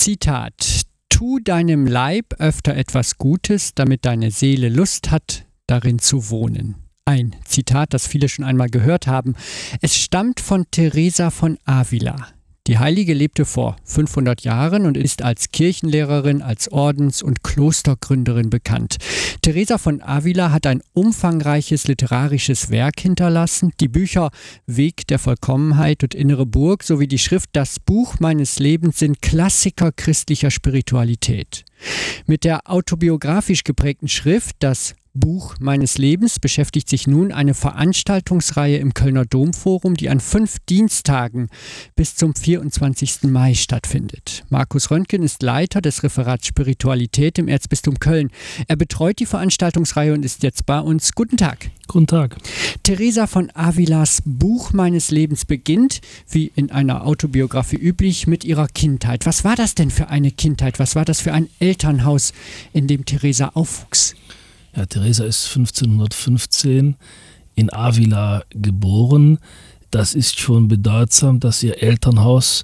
Zitat: Tu deinem Leib öfter etwas Gutes, damit deine Seele Lust hat, darin zu wohnen. Ein Zitat, das viele schon einmal gehört haben. Es stammt von Teresa von Avila. Die Heilige lebte vor 500 Jahren und ist als Kirchenlehrerin, als Ordens- und Klostergründerin bekannt. Teresa von Avila hat ein umfangreiches literarisches Werk hinterlassen. Die Bücher Weg der Vollkommenheit und Innere Burg sowie die Schrift Das Buch meines Lebens sind Klassiker christlicher Spiritualität. Mit der autobiografisch geprägten Schrift Das Buch meines Lebens beschäftigt sich nun eine Veranstaltungsreihe im Kölner Domforum, die an 5 Dienstagen bis zum 24. Mai stattfindet. Markus Röntgen ist Leiter des Referats Spiritualität im Erzbistum Köln. Er betreut die Veranstaltungsreihe und ist jetzt bei uns. Guten Tag. Guten Tag. Teresa von Avilas Buch meines Lebens beginnt, wie in einer Autobiografie üblich, mit ihrer Kindheit. Was war das denn für eine Kindheit? Was war das für ein Elternhaus, in dem Teresa aufwuchs? Ja, Teresa ist 1515 in Avila geboren. Das ist schon bedeutsam, dass ihr Elternhaus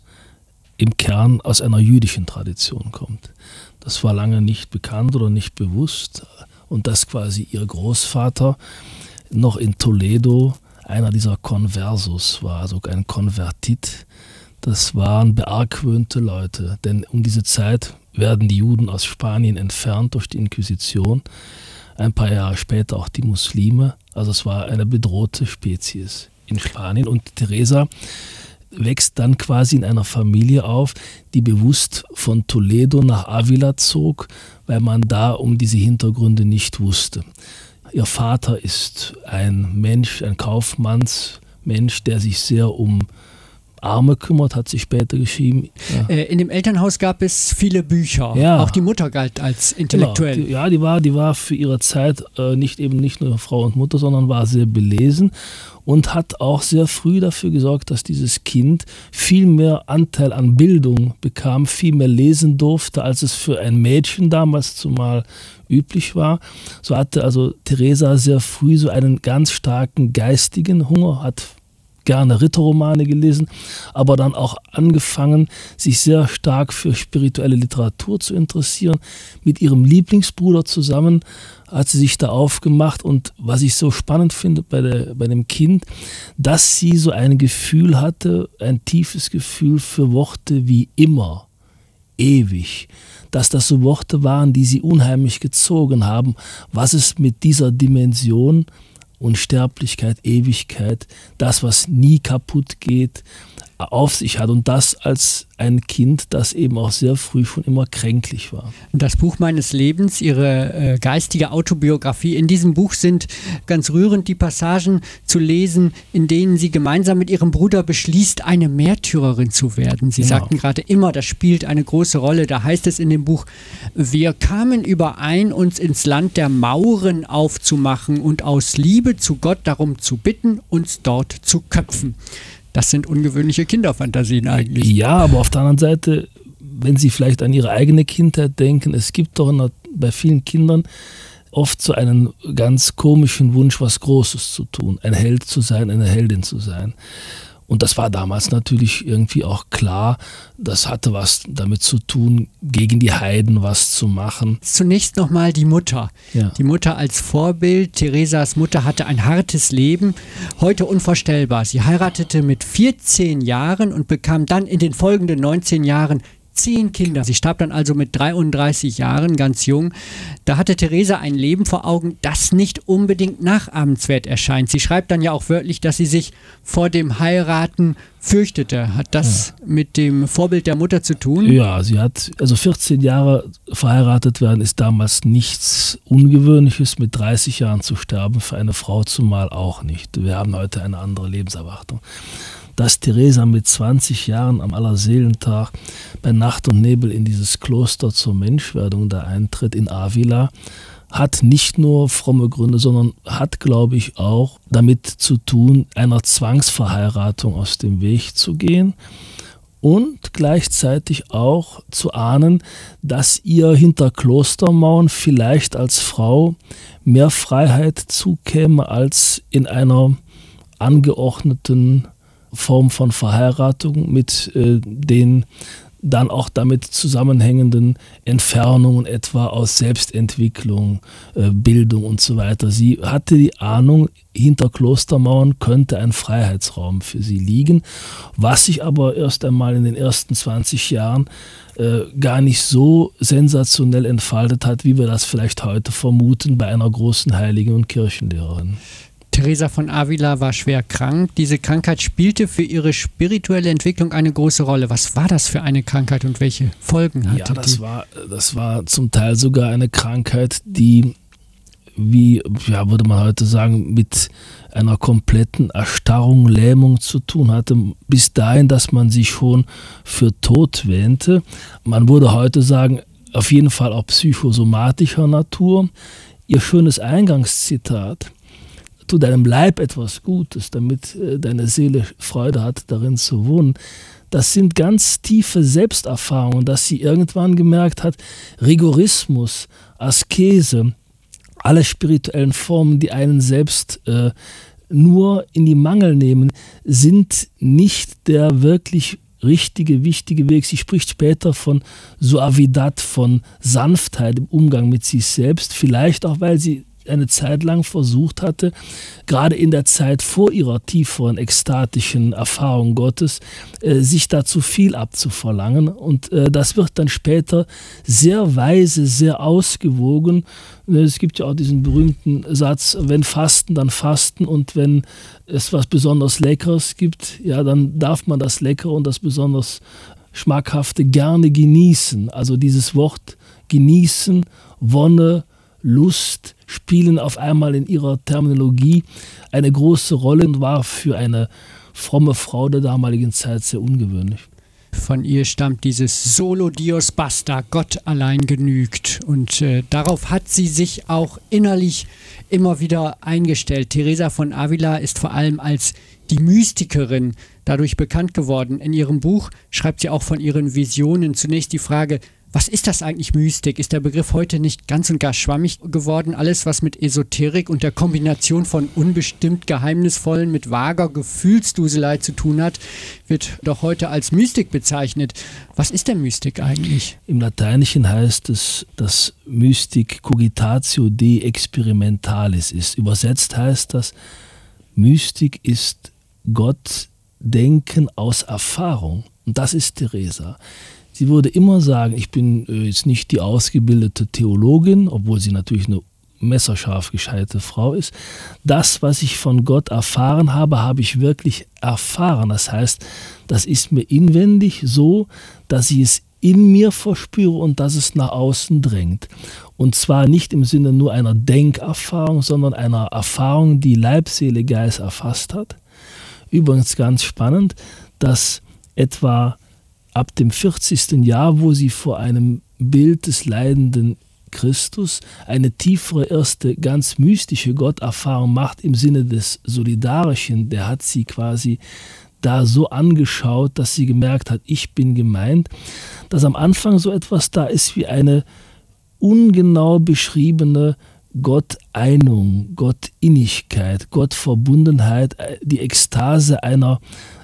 im Kern aus einer jüdischen Tradition kommt. Das war lange nicht bekannt oder nicht bewusst. Und dass quasi ihr Großvater noch in Toledo einer dieser Conversos war, also ein Konvertit. Das waren beargwöhnte Leute, denn um diese Zeit werden die Juden aus Spanien entfernt durch die Inquisition. Ein paar Jahre später auch die Muslime. Also es war eine bedrohte Spezies in Spanien. Und Teresa wächst dann quasi in einer Familie auf, die bewusst von Toledo nach Avila zog, weil man da um diese Hintergründe nicht wusste. Ihr Vater ist ein Mensch, ein Kaufmannsmensch, der sich sehr um Arme kümmert, hat sich später geschrieben. Ja. In dem Elternhaus gab es viele Bücher. Ja. Auch die Mutter galt als intellektuell. Genau. Die war für ihre Zeit nicht nur Frau und Mutter, sondern war sehr belesen und hat auch sehr früh dafür gesorgt, dass dieses Kind viel mehr Anteil an Bildung bekam, viel mehr lesen durfte, als es für ein Mädchen damals zumal üblich war. So hatte also Teresa sehr früh so einen ganz starken geistigen Hunger, hat gerne Ritterromane gelesen, aber dann auch angefangen, sich sehr stark für spirituelle Literatur zu interessieren. Mit ihrem Lieblingsbruder zusammen hat sie sich da aufgemacht und was ich so spannend finde bei dem Kind, dass sie so ein Gefühl hatte, ein tiefes Gefühl für Worte wie immer, ewig, dass das so Worte waren, die sie unheimlich gezogen haben, was es mit dieser Dimension Unsterblichkeit, Ewigkeit, das, was nie kaputt geht, auf sich hat. Und das als ein Kind, das eben auch sehr früh schon immer kränklich war. Das Buch meines Lebens, ihre geistige Autobiografie. In diesem Buch sind ganz rührend die Passagen zu lesen, in denen sie gemeinsam mit ihrem Bruder beschließt, eine Märtyrerin zu werden. Sie sagten gerade immer, das spielt eine große Rolle. Da heißt es in dem Buch: Wir kamen überein, uns ins Land der Mauren aufzumachen und aus Liebe zu Gott darum zu bitten, uns dort zu köpfen. Das sind ungewöhnliche Kinderfantasien eigentlich. Ja, aber auf der anderen Seite, wenn Sie vielleicht an Ihre eigene Kindheit denken, es gibt doch bei vielen Kindern oft so einen ganz komischen Wunsch, was Großes zu tun, ein Held zu sein, eine Heldin zu sein. Und das war damals natürlich irgendwie auch klar, das hatte was damit zu tun, gegen die Heiden was zu machen. Zunächst nochmal die Mutter. Ja. Die Mutter als Vorbild. Teresas Mutter hatte ein hartes Leben, heute unvorstellbar. Sie heiratete mit 14 Jahren und bekam dann in den folgenden 19 Jahren 10 Kinder. Sie starb dann also mit 33 Jahren, ganz jung. Da hatte Teresa ein Leben vor Augen, das nicht unbedingt nachahmenswert erscheint. Sie schreibt dann ja auch wörtlich, dass sie sich vor dem Heiraten fürchtete. Hat das mit dem Vorbild der Mutter zu tun? Ja, sie hat, also 14 Jahre verheiratet werden ist damals nichts Ungewöhnliches. Mit 30 Jahren zu sterben, für eine Frau zumal auch nicht. Wir haben heute eine andere Lebenserwartung. Dass Teresa mit 20 Jahren am Allerseelentag bei Nacht und Nebel in dieses Kloster zur Menschwerdung da eintritt in Avila, hat nicht nur fromme Gründe, sondern hat, glaube ich, auch damit zu tun, einer Zwangsverheiratung aus dem Weg zu gehen und gleichzeitig auch zu ahnen, dass ihr hinter Klostermauern vielleicht als Frau mehr Freiheit zukäme als in einer angeordneten Form von Verheiratung mit den dann auch damit zusammenhängenden Entfernungen, etwa aus Selbstentwicklung, Bildung und so weiter. Sie hatte die Ahnung, hinter Klostermauern könnte ein Freiheitsraum für sie liegen, was sich aber erst einmal in den ersten 20 Jahren gar nicht so sensationell entfaltet hat, wie wir das vielleicht heute vermuten bei einer großen Heiligen und Kirchenlehrerin. Teresa von Avila war schwer krank. Diese Krankheit spielte für ihre spirituelle Entwicklung eine große Rolle. Was war das für eine Krankheit und welche Folgen hatte die? Das war zum Teil sogar eine Krankheit, die, wie würde man heute sagen, mit einer kompletten Erstarrung, Lähmung zu tun hatte, bis dahin, dass man sich schon für tot wähnte. Man würde heute sagen, auf jeden Fall auch psychosomatischer Natur. Ihr schönes Eingangszitat: Tu deinem Leib etwas Gutes, damit deine Seele Freude hat, darin zu wohnen. Das sind ganz tiefe Selbsterfahrungen, dass sie irgendwann gemerkt hat, Rigorismus, Askese, alle spirituellen Formen, die einen selbst nur in die Mangel nehmen, sind nicht der wirklich richtige, wichtige Weg. Sie spricht später von Suavidad, von Sanftheit im Umgang mit sich selbst, vielleicht auch, weil sie eine Zeit lang versucht hatte, gerade in der Zeit vor ihrer tieferen ekstatischen Erfahrung Gottes, sich da zu viel abzuverlangen. Und das wird dann später sehr weise, sehr ausgewogen. Es gibt ja auch diesen berühmten Satz, wenn Fasten, dann Fasten, und wenn es was besonders Leckeres gibt, ja, dann darf man das Leckere und das besonders Schmackhafte gerne genießen. Also dieses Wort genießen, Wonne, Lust spielen auf einmal in ihrer Terminologie eine große Rolle und war für eine fromme Frau der damaligen Zeit sehr ungewöhnlich. Von ihr stammt dieses Solo Dios basta, Gott allein genügt. Und darauf hat sie sich auch innerlich immer wieder eingestellt. Teresa von Avila ist vor allem als die Mystikerin dadurch bekannt geworden. In ihrem Buch schreibt sie auch von ihren Visionen. Zunächst die Frage: Was ist das eigentlich Mystik? Ist der Begriff heute nicht ganz und gar schwammig geworden? Alles, was mit Esoterik und der Kombination von unbestimmt Geheimnisvollen mit vager Gefühlsduselei zu tun hat, wird doch heute als Mystik bezeichnet. Was ist denn Mystik eigentlich? Im Lateinischen heißt es, dass Mystik cogitatio de experimentalis ist. Übersetzt heißt das, Mystik ist Gottdenken aus Erfahrung. Und das ist Teresa. Sie würde immer sagen, ich bin jetzt nicht die ausgebildete Theologin, obwohl sie natürlich eine messerscharf gescheite Frau ist. Das, was ich von Gott erfahren habe, habe ich wirklich erfahren. Das heißt, das ist mir inwendig so, dass ich es in mir verspüre und dass es nach außen drängt. Und zwar nicht im Sinne nur einer Denkerfahrung, sondern einer Erfahrung, die Leib, Seele, Geist erfasst hat. Übrigens ganz spannend, dass etwa ab dem 40. Jahr, wo sie vor einem Bild des leidenden Christus eine tiefere, erste, ganz mystische Gotterfahrung macht im Sinne des Solidarischen, der hat sie quasi da so angeschaut, dass sie gemerkt hat, ich bin gemeint, dass am Anfang so etwas da ist wie eine ungenau beschriebene Gotteinung, Gottinnigkeit, Gottverbundenheit, die Ekstase einer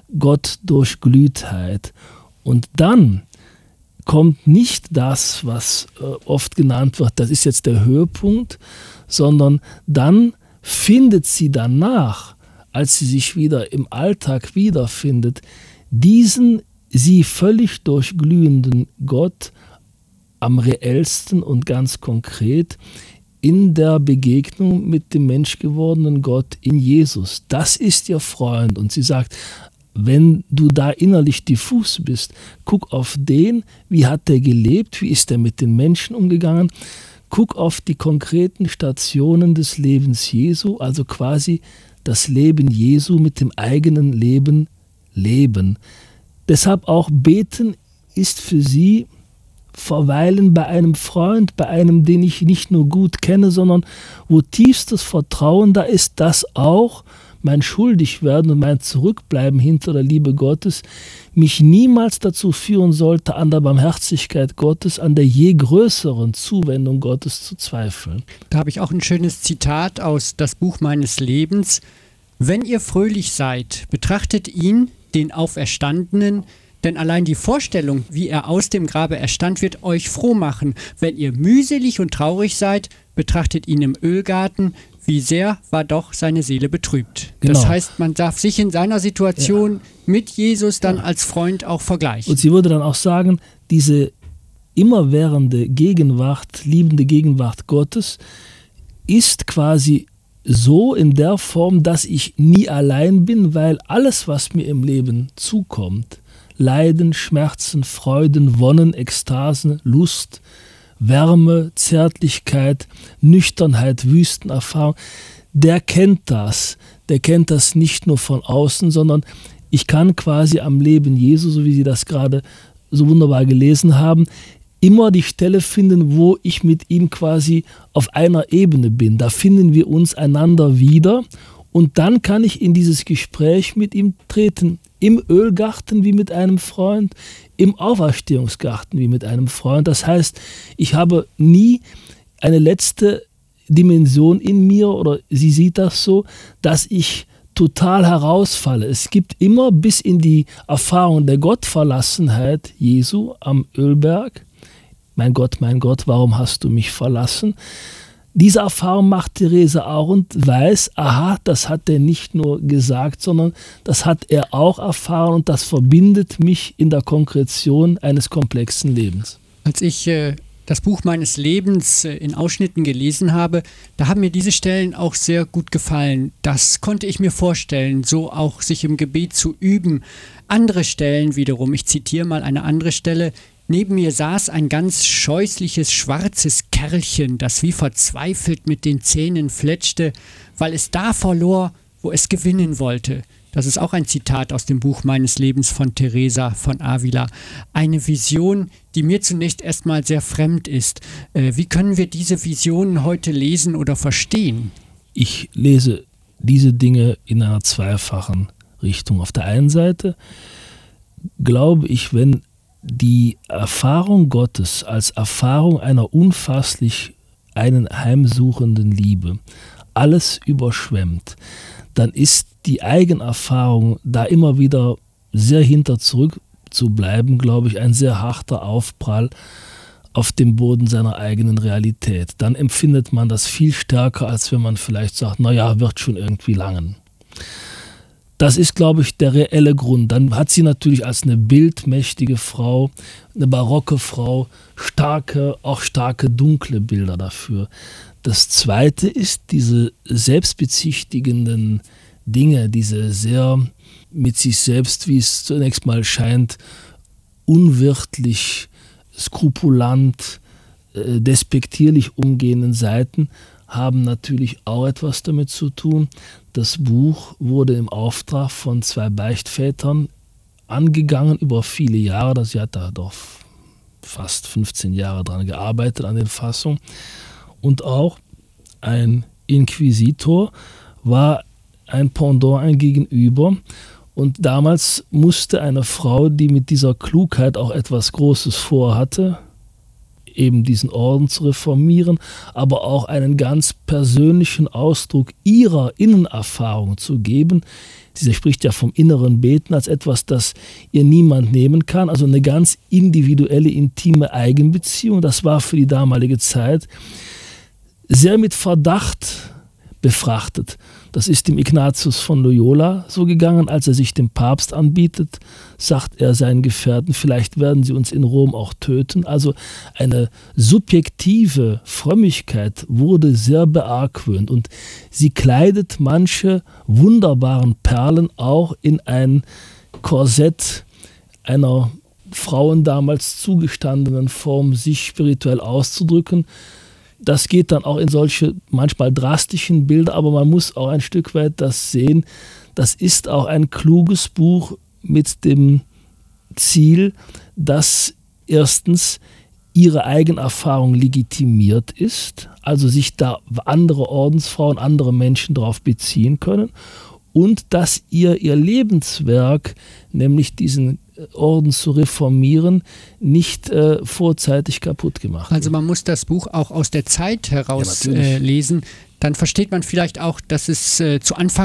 Gottdurchglühtheit. Und dann kommt nicht das, was oft genannt wird, das ist jetzt der Höhepunkt, sondern dann findet sie danach, als sie sich wieder im Alltag wiederfindet, diesen sie völlig durchglühenden Gott am reellsten und ganz konkret in der Begegnung mit dem menschgewordenen Gott in Jesus. Das ist ihr Freund. Und sie sagt, wenn du da innerlich diffus bist, guck auf den, wie hat der gelebt, wie ist er mit den Menschen umgegangen, guck auf die konkreten Stationen des Lebens Jesu, also quasi das Leben Jesu mit dem eigenen Leben leben. Deshalb auch beten ist für sie verweilen bei einem Freund, bei einem, den ich nicht nur gut kenne, sondern wo tiefstes Vertrauen da ist, dass auch mein Schuldigwerden und mein Zurückbleiben hinter der Liebe Gottes mich niemals dazu führen sollte, an der Barmherzigkeit Gottes, an der je größeren Zuwendung Gottes zu zweifeln. Da habe ich auch ein schönes Zitat aus Das Buch meines Lebens. Wenn ihr fröhlich seid, betrachtet ihn, den Auferstandenen, Denn allein die Vorstellung, wie er aus dem Grabe erstand, wird euch froh machen. Wenn ihr mühselig und traurig seid, betrachtet ihn im Ölgarten. Wie sehr war doch seine Seele betrübt. Genau. Das heißt, man darf sich in seiner Situation mit Jesus dann als Freund auch vergleichen. Und sie würde dann auch sagen, diese immerwährende Gegenwart, liebende Gegenwart Gottes ist quasi so in der Form, dass ich nie allein bin, weil alles, was mir im Leben zukommt, Leiden, Schmerzen, Freuden, Wonnen, Ekstasen, Lust, Wärme, Zärtlichkeit, Nüchternheit, Wüstenerfahrung, der kennt das. Der kennt das nicht nur von außen, sondern ich kann quasi am Leben Jesu, so wie Sie das gerade so wunderbar gelesen haben, immer die Stelle finden, wo ich mit ihm quasi auf einer Ebene bin. Da finden wir uns einander wieder und dann kann ich in dieses Gespräch mit ihm treten. Im Ölgarten wie mit einem Freund, im Auferstehungsgarten wie mit einem Freund. Das heißt, ich habe nie eine letzte Dimension in mir, oder sie sieht das so, dass ich total herausfalle. Es gibt immer bis in die Erfahrung der Gottverlassenheit Jesu am Ölberg. Mein Gott, warum hast du mich verlassen? Diese Erfahrung macht Therese auch und weiß, aha, das hat er nicht nur gesagt, sondern das hat er auch erfahren und das verbindet mich in der Konkretion eines komplexen Lebens. Als ich das Buch meines Lebens in Ausschnitten gelesen habe, da haben mir diese Stellen auch sehr gut gefallen. Das konnte ich mir vorstellen, so auch sich im Gebet zu üben. Andere Stellen wiederum, ich zitiere mal eine andere Stelle: Neben mir saß ein ganz scheußliches, schwarzes Kerlchen, das wie verzweifelt mit den Zähnen fletschte, weil es da verlor, wo es gewinnen wollte. Das ist auch ein Zitat aus dem Buch meines Lebens von Teresa von Avila. Eine Vision, die mir zunächst erstmal sehr fremd ist. Wie können wir diese Visionen heute lesen oder verstehen? Ich lese diese Dinge in einer zweifachen Richtung. Auf der einen Seite glaube ich, wenn die Erfahrung Gottes als Erfahrung einer unfasslich einen heimsuchenden Liebe alles überschwemmt, dann ist die Eigenerfahrung, da immer wieder sehr hinter zurück zu bleiben, glaube ich, ein sehr harter Aufprall auf dem Boden seiner eigenen Realität. Dann empfindet man das viel stärker, als wenn man vielleicht sagt, naja, wird schon irgendwie langen. Das ist, glaube ich, der reelle Grund. Dann hat sie natürlich als eine bildmächtige Frau, eine barocke Frau, auch starke dunkle Bilder dafür. Das Zweite ist diese selbstbezichtigenden Dinge, diese sehr mit sich selbst, wie es zunächst mal scheint, unwirtlich, skrupulant, despektierlich umgehenden Seiten, haben natürlich auch etwas damit zu tun. Das Buch wurde im Auftrag von 2 Beichtvätern angegangen über viele Jahre. Sie hat da doch fast 15 Jahre dran gearbeitet an den Fassungen. Und auch ein Inquisitor war ein Pendant, ein Gegenüber. Und damals musste eine Frau, die mit dieser Klugheit auch etwas Großes vorhatte, eben diesen Orden zu reformieren, aber auch einen ganz persönlichen Ausdruck ihrer Innenerfahrung zu geben. Sie spricht ja vom inneren Beten als etwas, das ihr niemand nehmen kann, also eine ganz individuelle, intime Eigenbeziehung. Das war für die damalige Zeit sehr mit Verdacht befrachtet. Das ist dem Ignatius von Loyola so gegangen, als er sich dem Papst anbietet, sagt er seinen Gefährten, vielleicht werden sie uns in Rom auch töten. Also eine subjektive Frömmigkeit wurde sehr beargwöhnt und sie kleidet manche wunderbaren Perlen auch in ein Korsett einer Frauen damals zugestandenen Form, sich spirituell auszudrücken. Das geht dann auch in solche manchmal drastischen Bilder, aber man muss auch ein Stück weit das sehen. Das ist auch ein kluges Buch mit dem Ziel, dass erstens ihre Eigenerfahrung legitimiert ist, also sich da andere Ordensfrauen, andere Menschen darauf beziehen können und dass ihr Lebenswerk, nämlich diesen Orden zu reformieren, nicht vorzeitig kaputt gemacht. Also man muss das Buch auch aus der Zeit heraus lesen. Dann versteht man vielleicht auch, dass es zu Anfang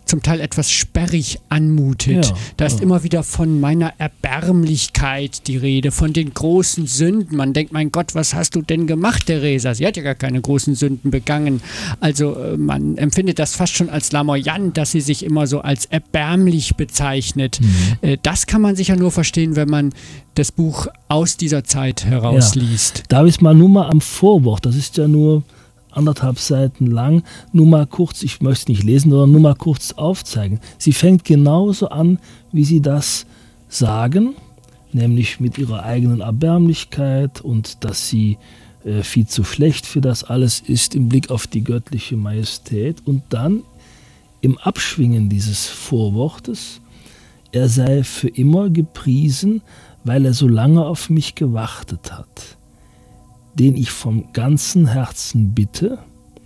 zum Teil etwas sperrig anmutet. Ja, da ist immer wieder von meiner Erbärmlichkeit die Rede, von den großen Sünden. Man denkt, mein Gott, was hast du denn gemacht, Theresa? Sie hat ja gar keine großen Sünden begangen. Also man empfindet das fast schon als lamoyant, dass sie sich immer so als erbärmlich bezeichnet. Das kann man sicher nur verstehen, wenn man das Buch aus dieser Zeit herausliest. Darf ich mal nur mal am Vorwort, das ist ja nur 1,5 Seiten lang, nur mal kurz, ich möchte es nicht lesen, sondern nur mal kurz aufzeigen. Sie fängt genauso an, wie Sie das sagen, nämlich mit ihrer eigenen Erbärmlichkeit und dass sie viel zu schlecht für das alles ist im Blick auf die göttliche Majestät. Und dann im Abschwingen dieses Vorwortes, er sei für immer gepriesen, weil er so lange auf mich gewartet hat, den ich vom ganzen Herzen bitte,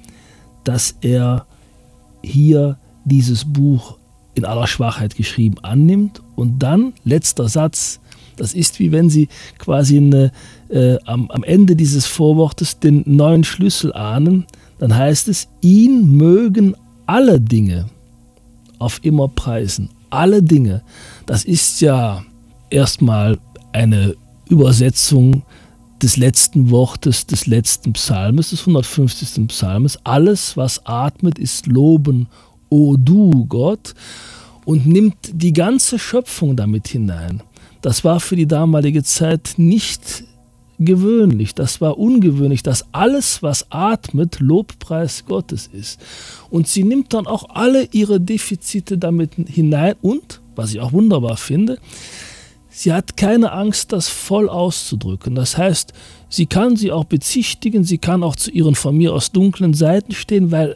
dass er hier dieses Buch in aller Schwachheit geschrieben annimmt und dann, letzter Satz, das ist wie wenn Sie quasi am Ende dieses Vorwortes den neuen Schlüssel ahnen, dann heißt es, ihn mögen alle Dinge auf immer preisen. Alle Dinge. Das ist ja erstmal eine Übersetzung des letzten Wortes des letzten Psalmes, des 150. Psalmes. Alles, was atmet, ist Loben, o du Gott, und nimmt die ganze Schöpfung damit hinein. Das war für die damalige Zeit nicht gewöhnlich, das war ungewöhnlich, dass alles, was atmet, Lobpreis Gottes ist. Und sie nimmt dann auch alle ihre Defizite damit hinein und, was ich auch wunderbar finde, sie hat keine Angst, das voll auszudrücken. Das heißt, sie kann sie auch bezichtigen, sie kann auch zu ihren von mir aus dunklen Seiten stehen, weil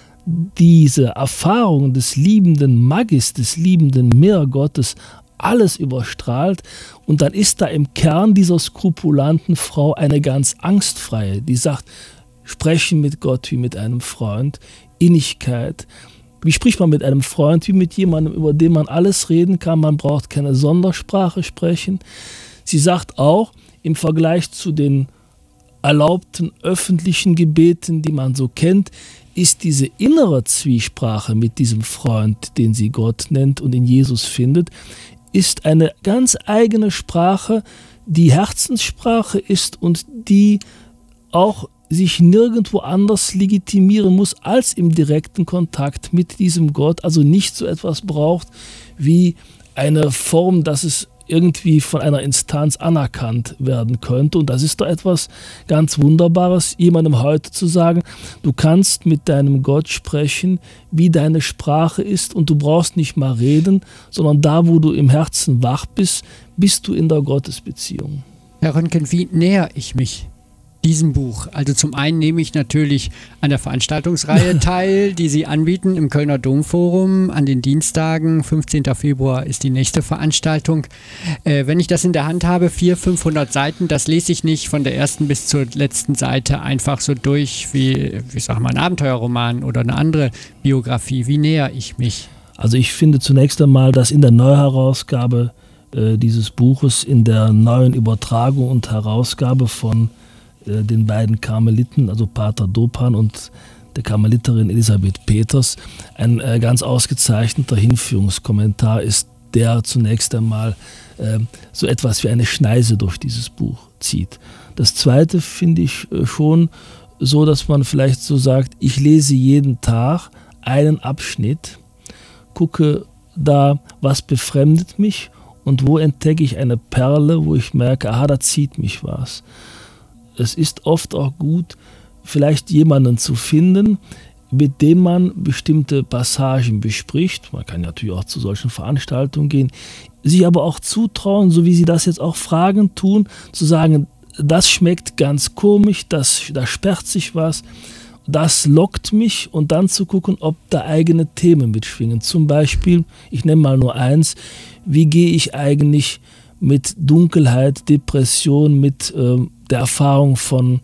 diese Erfahrung des liebenden Magis, des liebenden Meergottes alles überstrahlt. Und dann ist da im Kern dieser skrupulanten Frau eine ganz angstfreie, die sagt, sprechen mit Gott wie mit einem Freund, Innigkeit. Wie spricht man mit einem Freund? Wie mit jemandem, über den man alles reden kann. Man braucht keine Sondersprache sprechen. Sie sagt auch, im Vergleich zu den erlaubten öffentlichen Gebeten, die man so kennt, ist diese innere Zwiesprache mit diesem Freund, den sie Gott nennt und in Jesus findet, ist eine ganz eigene Sprache, die Herzenssprache ist und die auch sich nirgendwo anders legitimieren muss als im direkten Kontakt mit diesem Gott, also nicht so etwas braucht wie eine Form, dass es irgendwie von einer Instanz anerkannt werden könnte. Und das ist doch etwas ganz Wunderbares, jemandem heute zu sagen, du kannst mit deinem Gott sprechen, wie deine Sprache ist, und du brauchst nicht mal reden, sondern da, wo du im Herzen wach bist, bist du in der Gottesbeziehung. Herr Röntgen, wie näher ich mich diesem Buch? Also zum einen nehme ich natürlich an der Veranstaltungsreihe teil, die Sie anbieten im Kölner Domforum an den Dienstagen. 15. Februar ist die nächste Veranstaltung. Wenn ich das in der Hand habe, 400-500 Seiten, das lese ich nicht von der ersten bis zur letzten Seite einfach so durch wie sag mal, ein Abenteuerroman oder eine andere Biografie. Wie näher ich mich? Also ich finde zunächst einmal, dass in der Neuherausgabe dieses Buches, in der neuen Übertragung und Herausgabe von den beiden Karmeliten, also Pater Dopan und der Karmeliterin Elisabeth Peters, ein ganz ausgezeichneter Hinführungskommentar ist, der zunächst einmal so etwas wie eine Schneise durch dieses Buch zieht. Das Zweite finde ich schon so, dass man vielleicht so sagt, ich lese jeden Tag einen Abschnitt, gucke da, was befremdet mich und wo entdecke ich eine Perle, wo ich merke, aha, da zieht mich was. Es ist oft auch gut, vielleicht jemanden zu finden, mit dem man bestimmte Passagen bespricht. Man kann natürlich auch zu solchen Veranstaltungen gehen, sich aber auch zutrauen, so wie Sie das jetzt auch Fragen tun, zu sagen, das schmeckt ganz komisch, da sperrt sich was, das lockt mich, und dann zu gucken, ob da eigene Themen mitschwingen. Zum Beispiel, ich nenne mal nur eins, wie gehe ich eigentlich mit Dunkelheit, Depression, mit der Erfahrung von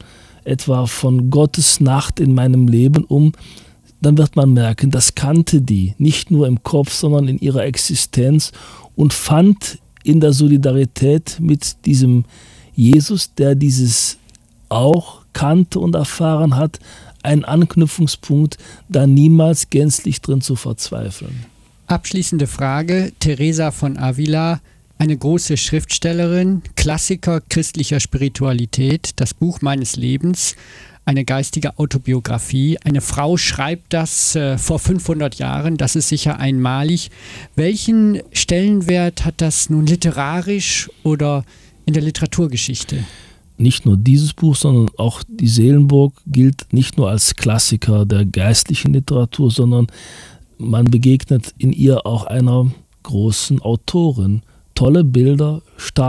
Gottes Nacht in meinem Leben um, dann wird man merken, das kannte die, nicht nur im Kopf, sondern in ihrer Existenz, und fand in der Solidarität mit diesem Jesus, der dieses auch kannte und erfahren hat, ein Anknüpfungspunkt, da niemals gänzlich drin zu verzweifeln. Abschließende Frage, Teresa von Avila, eine große Schriftstellerin, Klassiker christlicher Spiritualität, das Buch meines Lebens, eine geistige Autobiografie. Eine Frau schreibt das vor 500 Jahren, das ist sicher einmalig. Welchen Stellenwert hat das nun literarisch oder in der Literaturgeschichte? Nicht nur dieses Buch, sondern auch die Seelenburg gilt nicht nur als Klassiker der geistlichen Literatur, sondern man begegnet in ihr auch einer großen Autorin. Tolle Bilder,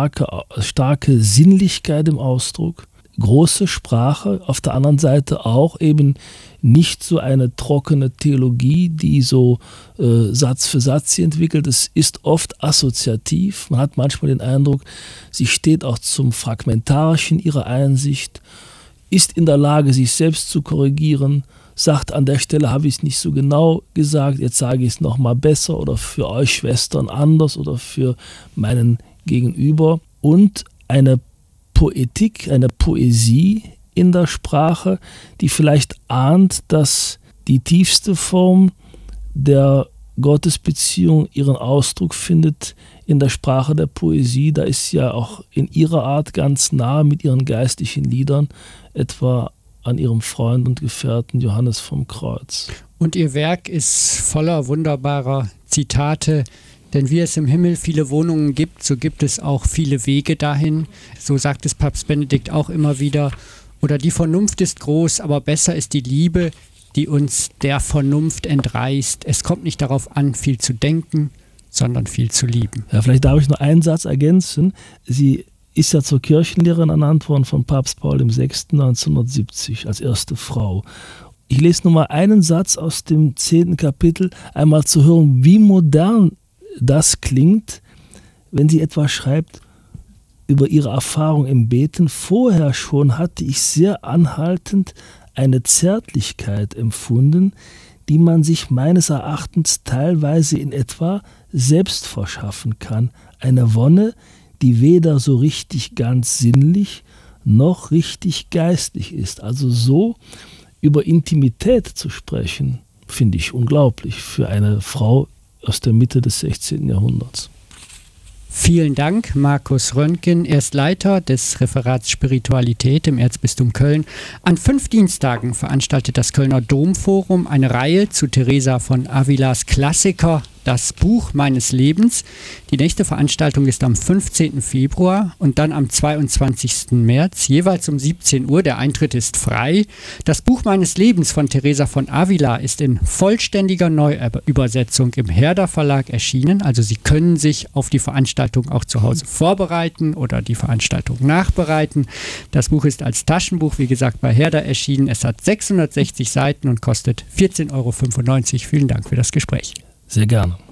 starke Sinnlichkeit im Ausdruck, große Sprache, auf der anderen Seite auch eben nicht so eine trockene Theologie, die so Satz für Satz sie entwickelt. Es ist oft assoziativ. Man hat manchmal den Eindruck, sie steht auch zum Fragmentarischen ihrer Einsicht, ist in der Lage, sich selbst zu korrigieren, sagt, an der Stelle habe ich es nicht so genau gesagt, jetzt sage ich es nochmal besser oder für euch Schwestern anders oder für meinen Gegenüber. Und eine Poetik, eine Poesie in der Sprache, die vielleicht ahnt, dass die tiefste Form der Gottesbeziehung ihren Ausdruck findet in der Sprache der Poesie. Da ist ja auch in ihrer Art ganz nah mit ihren geistlichen Liedern, etwa an ihrem Freund und Gefährten Johannes vom Kreuz. Und ihr Werk ist voller wunderbarer Zitate, denn wie es im Himmel viele Wohnungen gibt, so gibt es auch viele Wege dahin. So sagt es Papst Benedikt auch immer wieder. Oder die Vernunft ist groß, aber besser ist die Liebe, die uns der Vernunft entreißt. Es kommt nicht darauf an, viel zu denken, sondern viel zu lieben. Ja, vielleicht darf ich noch einen Satz ergänzen. Sie ist ja zur Kirchenlehrerin ernannt worden von Papst Paul VI. 1970 als erste Frau. Ich lese nur mal einen Satz aus dem 10. Kapitel, einmal zu hören, wie modern das klingt, wenn sie etwa schreibt über ihre Erfahrung im Beten. Vorher schon hatte ich sehr anhaltend eine Zärtlichkeit empfunden, die man sich meines Erachtens teilweise in etwa selbst verschaffen kann. Eine Wonne, die weder so richtig ganz sinnlich noch richtig geistlich ist. Also so über Intimität zu sprechen, finde ich unglaublich für eine Frau aus der Mitte des 16. Jahrhunderts. Vielen Dank, Markus Röntgen. Er ist Leiter des Referats Spiritualität im Erzbistum Köln. An 5 Dienstagen veranstaltet das Kölner Domforum eine Reihe zu Teresa von Avilas Klassiker, das Buch meines Lebens. Die nächste Veranstaltung ist am 15. Februar und dann am 22. März, jeweils um 17 Uhr. Der Eintritt ist frei. Das Buch meines Lebens von Teresa von Avila ist in vollständiger Neuübersetzung im Herder Verlag erschienen. Also Sie können sich auf die Veranstaltung auch zu Hause vorbereiten oder die Veranstaltung nachbereiten. Das Buch ist als Taschenbuch, wie gesagt, bei Herder erschienen. Es hat 660 Seiten und kostet 14,95 €. Vielen Dank für das Gespräch. Sehr gerne.